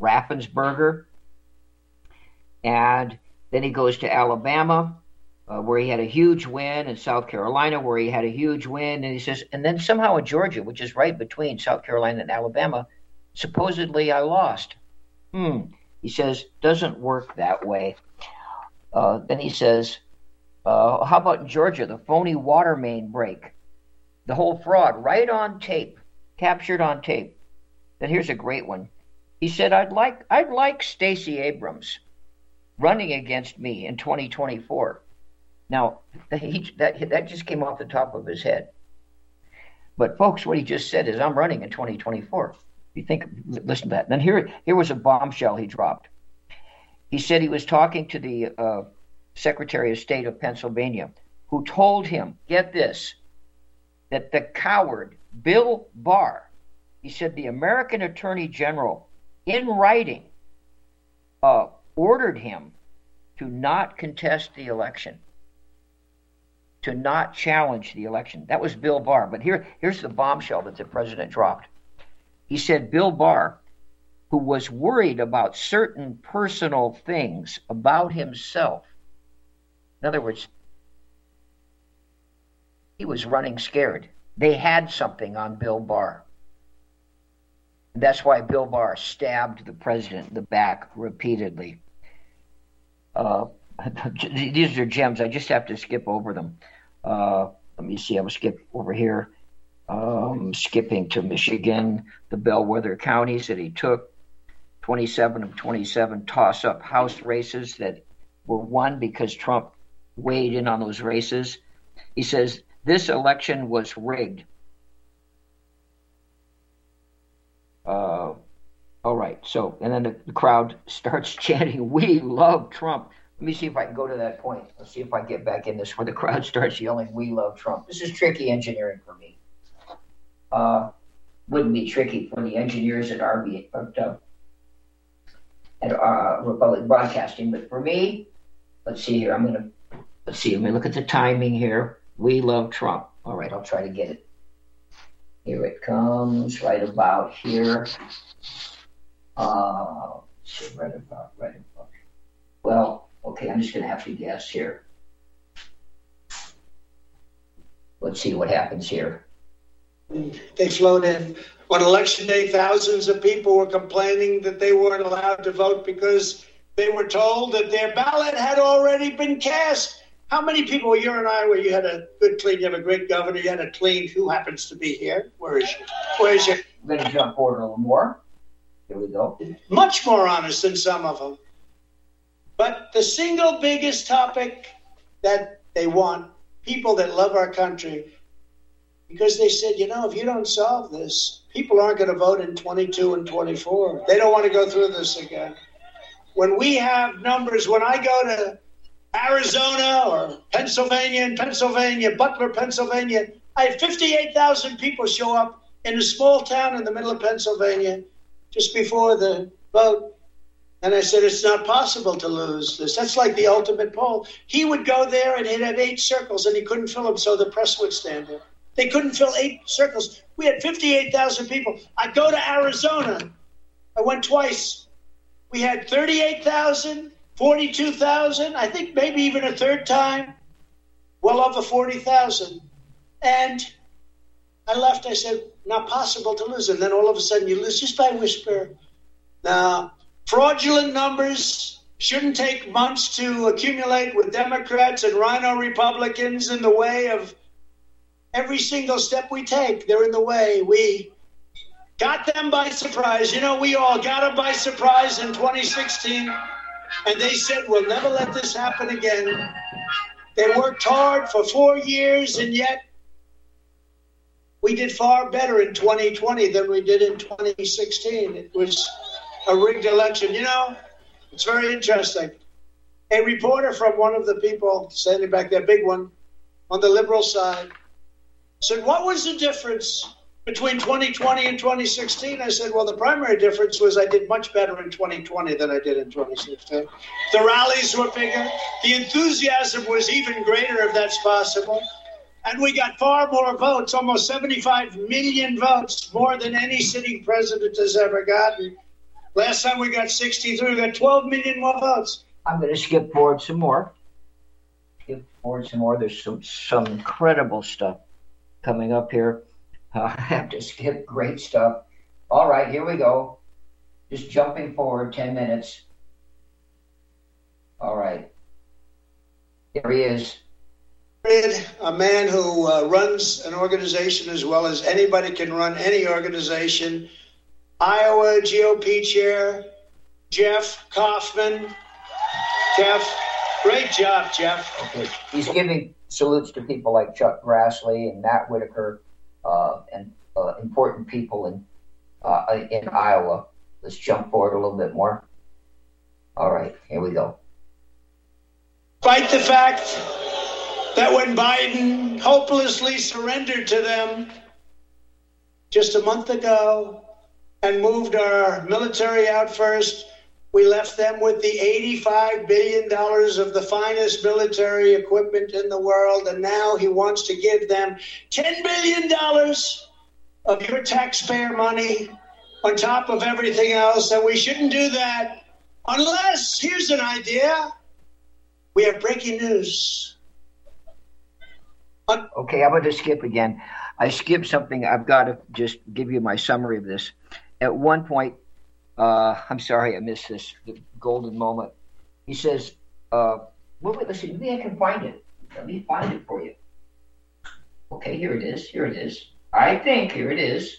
Raffensperger. And then he goes to Alabama, uh, where he had a huge win, and South Carolina, where he had a huge win. And he says, and then somehow in Georgia, which is right between South Carolina and Alabama, supposedly I lost. Hmm. He says, doesn't work that way. Uh, then he says, uh, how about in Georgia, the phony water main break? The whole fraud, right on tape, captured on tape. Then here's a great one. He said, I'd like I'd like Stacey Abrams running against me in twenty twenty-four. Now, he, that, that just came off the top of his head. But, folks, what he just said is, I'm running in twenty twenty-four. You think, listen to that. Then here, here was a bombshell he dropped. He said he was talking to the uh, Secretary of State of Pennsylvania, who told him, get this, that the coward Bill Barr, he said the American Attorney General, in writing, uh, ordered him to not contest the election, to not challenge the election. That was Bill Barr. But here, here's the bombshell that the president dropped. He said Bill Barr, who was worried about certain personal things about himself, in other words, he was running scared. They had something on Bill Barr. That's why Bill Barr stabbed the president in the back repeatedly. Uh, these are gems. I just have to skip over them. Uh, let me see. I'm going to skip over here. Um, skipping to Michigan, the bellwether counties that he took. twenty-seven of twenty-seven toss-up House races that were won because Trump weighed in on those races. He says, this election was rigged. Uh, all right, so, and then the, the crowd starts chanting, we love Trump. Let me see if I can go to that point. Let's see if I can get back in this where the crowd starts yelling, we love Trump. This is tricky engineering for me. Uh, wouldn't be tricky for the engineers at R B, at, uh, at uh, Republic Broadcasting, but for me, let's see here. I'm gonna let's see. Let me look at the timing here. We love Trump. All right, I'll try to get it. Here it comes, right about here. Uh, let's see, right about, right about. Well, okay, I'm just gonna have to guess here. Let's see what happens here. They flowed in. On election day, thousands of people were complaining that they weren't allowed to vote because they were told that their ballot had already been cast. How many people, you and I, where you had a good clean, you have a great governor, you had a clean, who happens to be here? Where is she? Where is she? I'm going to jump forward a little more. Here we go. Much more honest than some of them. But the single biggest topic that they want, people that love our country, because they said, you know, if you don't solve this, people aren't going to vote in twenty-two and twenty-four. They don't want to go through this again. When we have numbers, when I go to Arizona or Pennsylvania, in Pennsylvania, Butler, Pennsylvania, I had fifty-eight thousand people show up in a small town in the middle of Pennsylvania just before the vote. And I said, it's not possible to lose this. That's like the ultimate poll. He would go there and he'd have eight circles and he couldn't fill them, so the press would stand there. They couldn't fill eight circles. We had fifty-eight thousand people. I go to Arizona. I went twice. We had thirty-eight thousand, forty-two thousand, I think maybe even a third time, well over forty thousand. And I left. I said, not possible to lose. And then all of a sudden you lose just by whisper. Now, fraudulent numbers shouldn't take months to accumulate with Democrats and rhino Republicans in the way of every single step we take. They're in the way. We got them by surprise. You know, we all got them by surprise in twenty sixteen. And they said, we'll never let this happen again. They worked hard for four years, and yet we did far better in twenty twenty than we did in twenty sixteen. It was a rigged election. You know, it's very interesting. A reporter from one of the people standing back there, big one, on the liberal side, said, what was the difference between twenty twenty and twenty sixteen? I said, well, the primary difference was I did much better in twenty twenty than I did in twenty sixteen. The rallies were bigger. The enthusiasm was even greater, if that's possible. And we got far more votes, almost seventy-five million votes, more than any sitting president has ever gotten. Last time we got sixty-three, we got twelve million more votes. I'm going to skip forward some more. Skip forward some more. There's some, some incredible stuff coming up here. Uh, I have to skip great stuff. All right, here we go. Just jumping forward ten minutes. All right. Here he is. A man who uh, runs an organization as well as anybody can run any organization. Iowa G O P chair, Jeff Kaufman. Jeff, great job, Jeff. Okay. He's giving salutes to people like Chuck Grassley and Matt Whitaker uh, and uh, important people in uh, in Iowa. Let's jump forward a little bit more. All right, here we go. Despite the fact that when Biden hopelessly surrendered to them just a month ago and moved our military out first, we left them with the eighty-five billion dollars of the finest military equipment in the world, and now he wants to give them ten billion dollars of your taxpayer money on top of everything else, and we shouldn't do that unless, here's an idea, we have breaking news. Okay, I'm going to skip again. I skipped something. I've got to just give you my summary of this. At one point, uh, I'm sorry I missed this, the golden moment. He says, uh, well, wait, listen, maybe I can find it. Let me find it for you. Okay, here it is. Here it is. I think here it is.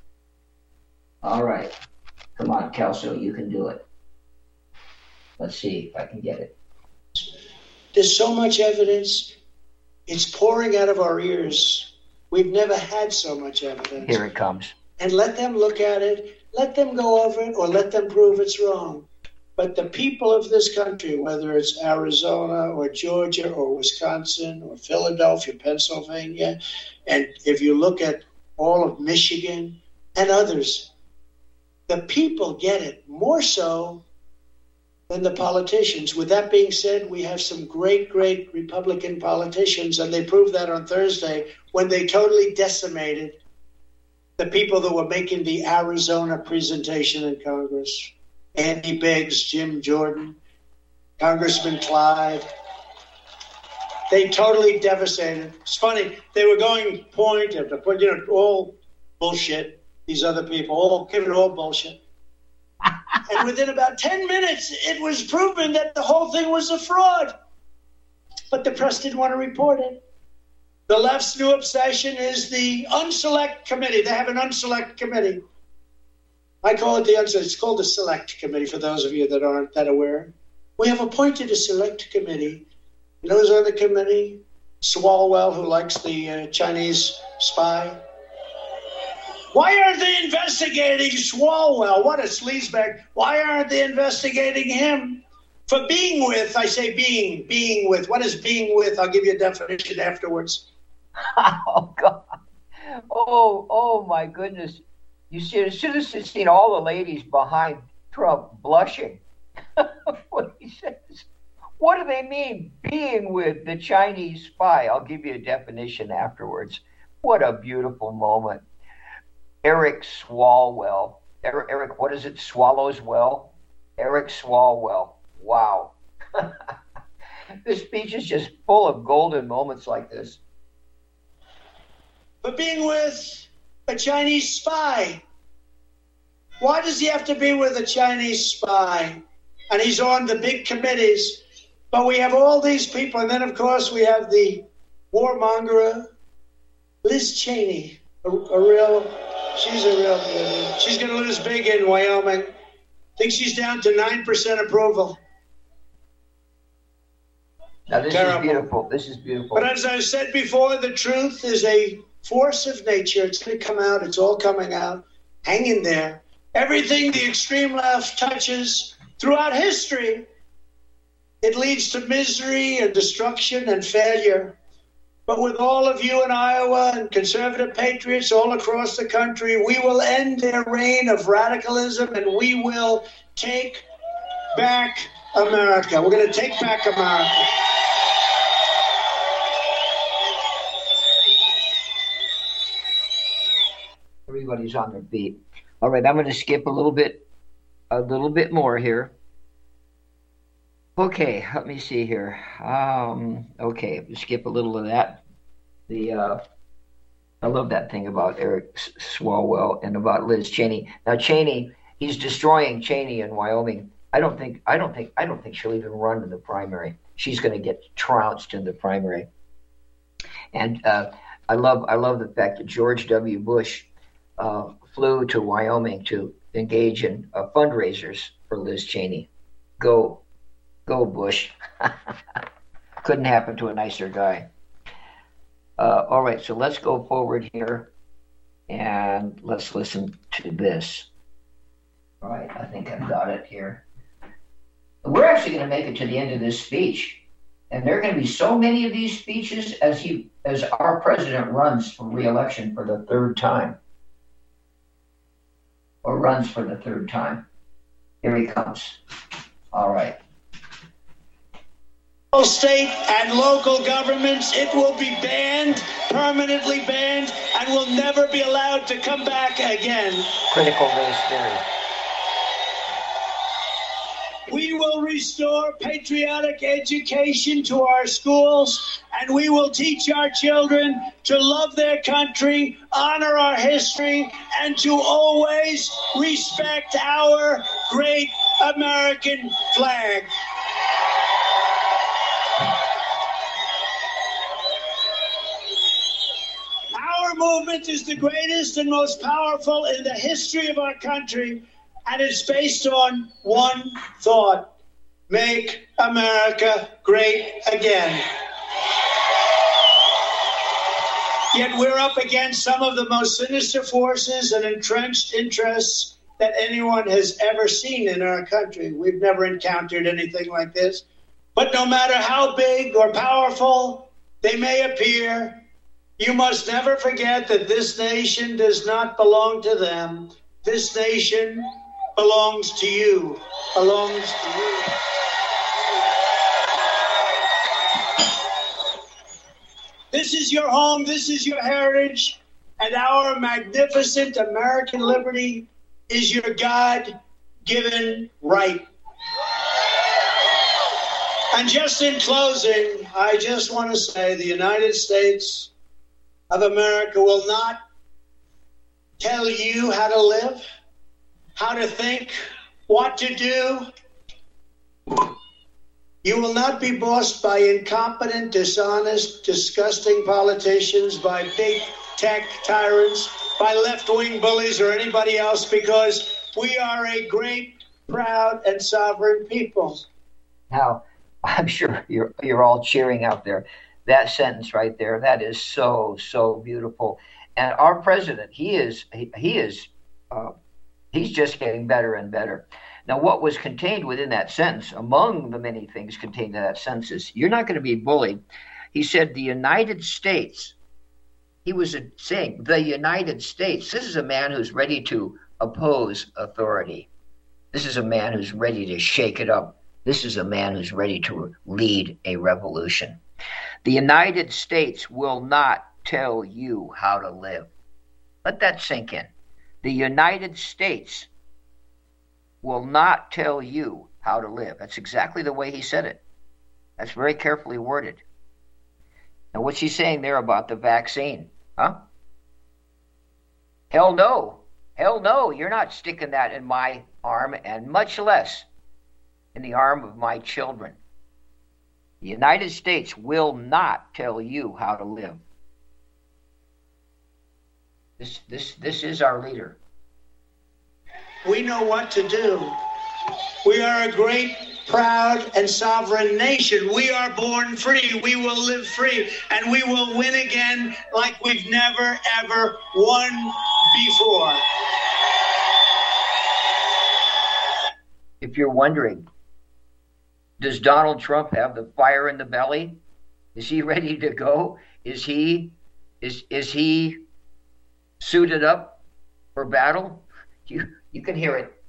All right. Come on, Kelso, you can do it. Let's see if I can get it. There's so much evidence. It's pouring out of our ears. We've never had so much evidence. Here it comes. And let them look at it, let them go over it, or let them prove it's wrong. But the people of this country, whether it's Arizona or Georgia or Wisconsin or Philadelphia, Pennsylvania, and if you look at all of Michigan and others, the people get it more so than the politicians. With that being said, we have some great, great Republican politicians, and they proved that on Thursday when they totally decimated the people that were making the Arizona presentation in Congress. Andy Biggs, Jim Jordan, Congressman Clyde. They totally devastated. It's funny, they were going point after point, you know, all bullshit. These other people, all giving it all bullshit. And within about ten minutes, it was proven that the whole thing was a fraud. But the press didn't want to report it. The left's new obsession is the unselect committee. They have an unselect committee. I call it the unselect. It's called the select committee for those of you that aren't that aware. We have appointed a select committee. And those on the committee, Swalwell, who likes the uh, Chinese spy. Why aren't they investigating Swalwell? What a sleazebag. Why aren't they investigating him for being with, I say being, being with. What is being with? I'll give you a definition afterwards. Oh, God. Oh, oh, my goodness. You should, should have seen all the ladies behind Trump blushing. What he says. What do they mean, being with the Chinese spy? I'll give you a definition afterwards. What a beautiful moment. Eric Swalwell. Eric, Eric, what is it? Swallows well? Eric Swalwell. Wow. This speech is just full of golden moments like this. But being with a Chinese spy. Why does he have to be with a Chinese spy? And he's on the big committees. But we have all these people. And then, of course, we have the warmonger, Liz Cheney, a, a real... She's a real beauty. She's going to lose big in Wyoming. I think she's down to nine percent approval. Now, this Terrible. is beautiful. This is beautiful. But as I said before, the truth is a force of nature. It's going to come out. It's all coming out. Hang in there. Everything the extreme left touches throughout history, it leads to misery and destruction and failure. But with all of you in Iowa and conservative patriots all across the country, we will end their reign of radicalism and we will take back America. We're going to take back America. Everybody's on their feet. All right, I'm going to skip a little bit a little bit more here. Okay, let me see here. Um, okay, skip a little of that. The uh, I love that thing about Eric Swalwell and about Liz Cheney. Now Cheney, he's destroying Cheney in Wyoming. I don't think I don't think I don't think she'll even run in the primary. She's going to get trounced in the primary. And uh, I love I love the fact that George W. Bush uh, flew to Wyoming to engage in uh, fundraisers for Liz Cheney. Go. Go, Bush. Couldn't happen to a nicer guy. Uh, all right, so let's go forward here and let's listen to this. All right, I think I've got it here. We're actually going to make it to the end of this speech, and there are going to be so many of these speeches as he, as our president runs for re-election for the third time, or runs for the third time. Here he comes. All right. State and local governments, it will be banned, permanently banned, and will never be allowed to come back again. Critical race theory. We will restore patriotic education to our schools, and we will teach our children to love their country, honor our history, and to always respect our great American flag. Our movement is the greatest and most powerful in the history of our country, and it's based on one thought: make America great again. Yet we're up against some of the most sinister forces and entrenched interests that anyone has ever seen in our country. We've never encountered anything like this. But no matter how big or powerful they may appear, you must never forget that this nation does not belong to them. This nation belongs to you, belongs to you. This is your home, this is your heritage, and our magnificent American liberty is your God-given right. And just in closing, I just want to say the United States of America will not tell you how to live, how to think, what to do. You will not be bossed by incompetent, dishonest, disgusting politicians, by big tech tyrants, by left-wing bullies or anybody else, because we are a great, proud, and sovereign people. Now, I'm sure you're you're all cheering out there. That sentence right there, that is so, so beautiful. And our president, he is, he, he is, uh, he's just getting better and better. Now, what was contained within that sentence, among the many things contained in that sentence, is you're not going to be bullied. He said the United States, he was saying the United States. This is a man who's ready to oppose authority. This is a man who's ready to shake it up. This is a man who's ready to lead a revolution. The United States will not tell you how to live. Let that sink in. The United States will not tell you how to live. That's exactly the way he said it. That's very carefully worded. Now, what's he saying there about the vaccine? Huh? Hell no. Hell no. You're not sticking that in my arm, and much less in the arm of my children. The United States will not tell you how to live. This, this, this is our leader. We know what to do. We are a great, proud, and sovereign nation. We are born free. We will live free. And we will win again like we've never, ever won before. If you're wondering, does Donald Trump have the fire in the belly? Is he ready to go? Is he is is he suited up for battle? You you can hear it.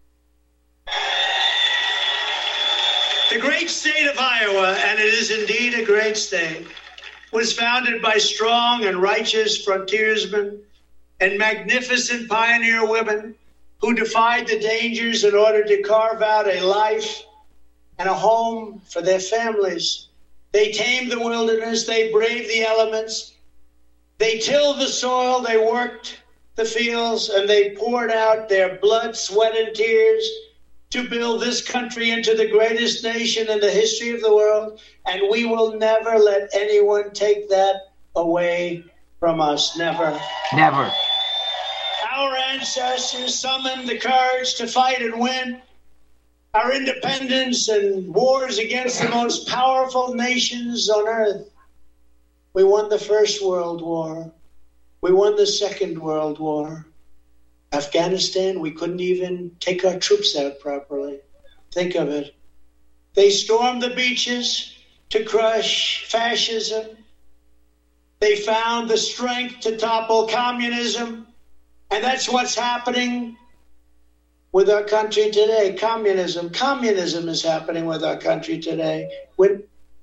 The great state of Iowa, and it is indeed a great state, was founded by strong and righteous frontiersmen and magnificent pioneer women who defied the dangers in order to carve out a life and a home for their families. They tamed the wilderness, they braved the elements, they tilled the soil, they worked the fields, and they poured out their blood, sweat, and tears to build this country into the greatest nation in the history of the world, and we will never let anyone take that away from us. Never. Never. Our ancestors summoned the courage to fight and win our independence and wars against the most powerful nations on earth. We won the First World War. We won the Second World War. Afghanistan, we couldn't even take our troops out properly. Think of it. They stormed the beaches to crush fascism. They found the strength to topple communism. And that's what's happening with our country today. Communism. Communism is happening with our country today. When...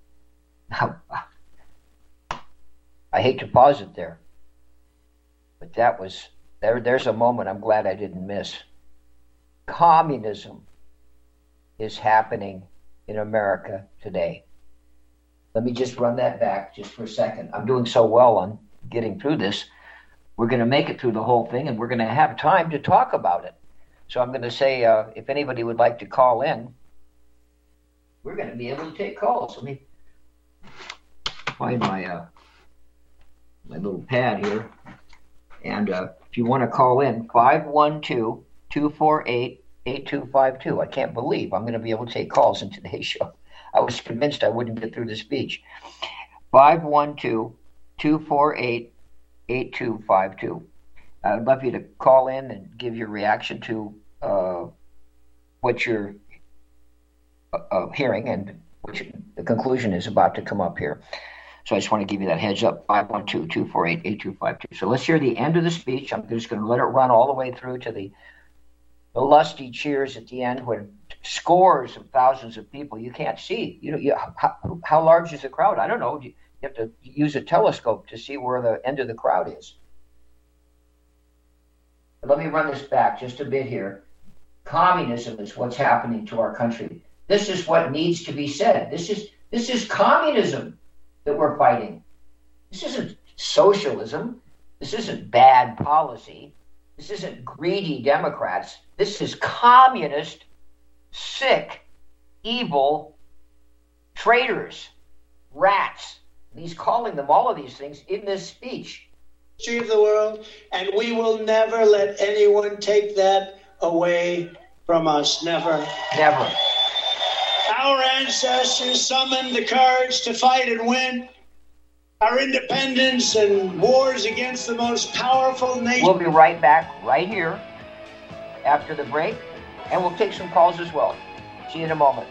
I hate to pause it there, but that was, there. there's a moment I'm glad I didn't miss. Communism is happening in America today. Let me just run that back just for a second. I'm doing so well on getting through this. We're going to make it through the whole thing, and we're going to have time to talk about it. So I'm going to say, uh, if anybody would like to call in, we're going to be able to take calls. Let me find my uh, my little pad here. And uh, if you want to call in, five one two, two four eight, eight two five two. I can't believe I'm going to be able to take calls in today's show. I was convinced I wouldn't get through the speech. five one two, two four eight, eight two five two. I'd love you to call in and give your reaction to uh, what you're uh, uh, hearing and what you, the conclusion is about to come up here. So I just want to give you that heads up, five one two, two four eight, eight two five two. So let's hear the end of the speech. I'm just going to let it run all the way through to the, the lusty cheers at the end when scores of thousands of people, you can't see. You know, you, how, how large is the crowd? I don't know. You have to use a telescope to see where the end of the crowd is. Let me run this back just a bit here. Communism is what's happening to our country. This is what needs to be said. This is this is communism that we're fighting. This isn't socialism. This isn't bad policy. This isn't greedy Democrats. This is communist, sick, evil traitors, rats. And he's calling them all of these things in this speech. Of the world, and we will never let anyone take that away from us. Never. Never. Our ancestors summoned the courage to fight and win our independence and wars against the most powerful nation. We'll be right back right here after the break, and we'll take some calls as well. See you in a moment.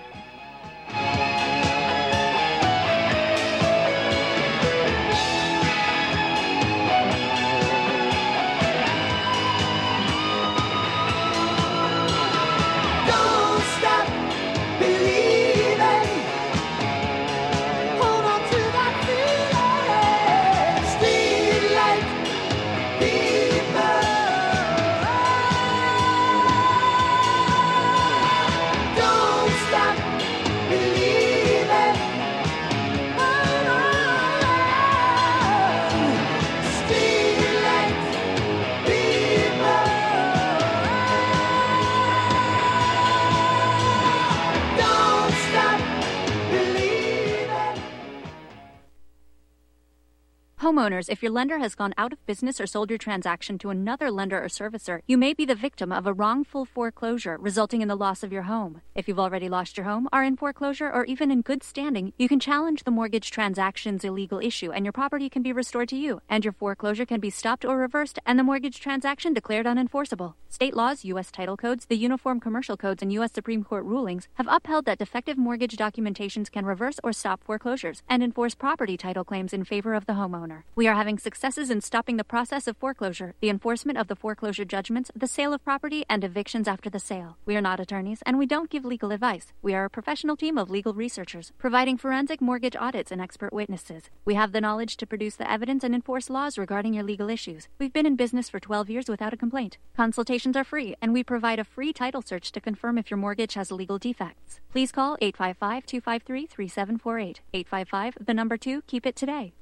Homeowners, if your lender has gone out of business or sold your transaction to another lender or servicer, you may be the victim of a wrongful foreclosure, resulting in the loss of your home. If you've already lost your home, are in foreclosure, or even in good standing, you can challenge the mortgage transaction's illegal issue, and your property can be restored to you, and your foreclosure can be stopped or reversed, and the mortgage transaction declared unenforceable. State laws, U S title codes, the Uniform Commercial Codes, and U S Supreme Court rulings have upheld that defective mortgage documentations can reverse or stop foreclosures and enforce property title claims in favor of the homeowner. homeowner. We are having successes in stopping the process of foreclosure, the enforcement of the foreclosure judgments, the sale of property, and evictions after the sale. We are not attorneys, and we don't give legal advice. We are a professional team of legal researchers, providing forensic mortgage audits and expert witnesses. We have the knowledge to produce the evidence and enforce laws regarding your legal issues. We've been in business for twelve years without a complaint. Consultations are free, and we provide a free title search to confirm if your mortgage has legal defects. Please call eight five five, two five three, three seven four eight. eight five five, the number two, keep it today.